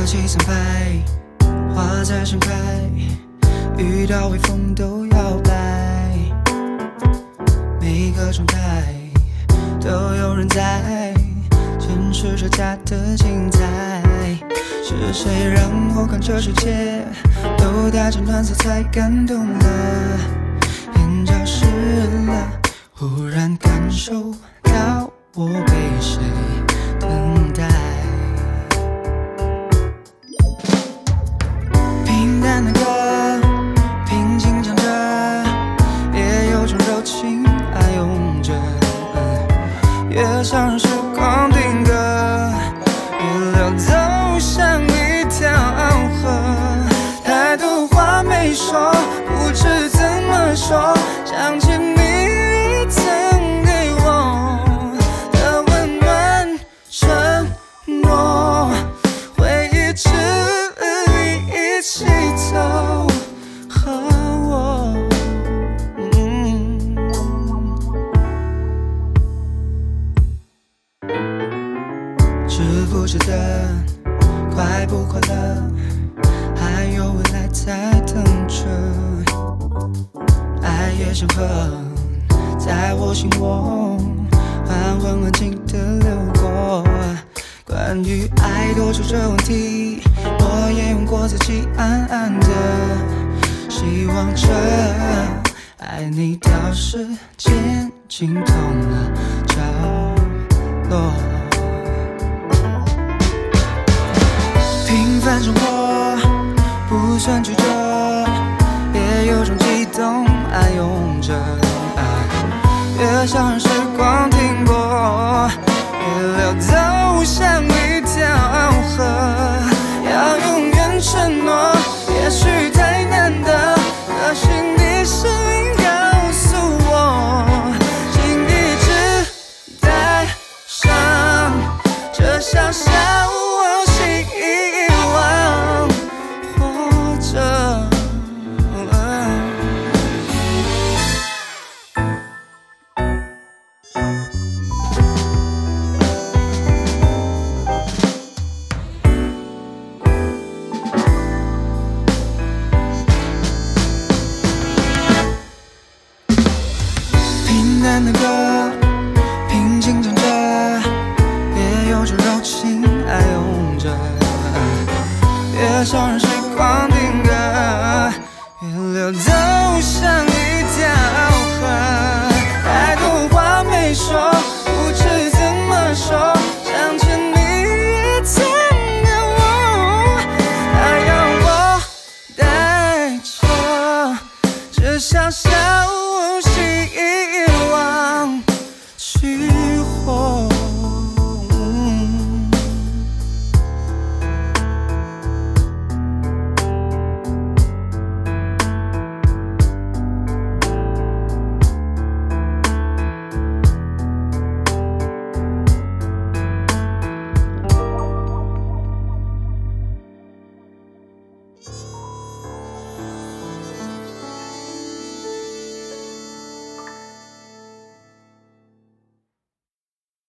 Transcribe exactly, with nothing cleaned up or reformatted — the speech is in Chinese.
气三拍，花在盛开，遇到微风都摇摆。每个状态都有人在，坚持着假的精彩。是谁让我看这世界都带着暖色彩感动了？眼角湿了，忽然感受到我被谁等待。平淡的歌，平静讲着，也有种柔情爱拥着。越想让时光定格，越流走向一条河。太多话没说，不知怎么说，想起你曾给我的温暖承诺，回忆之旅一起走，和我。嗯，值不值得，快不快乐，还有未来在等着。爱也像河，在我心窝缓缓安静地流过。关于爱多久这问题，我也用过自己暗暗的希望着。爱你到时间尽头了角落，平凡生活不算曲折，也有种激动爱拥着。越想让时光停泊，越流走向一条河。要永远承诺，也许太难得，可心底声音告诉我，请一直带上这小小希望，活着。平淡的歌，平静讲着，也有着柔情爱拥着。越想让时光定格，越流走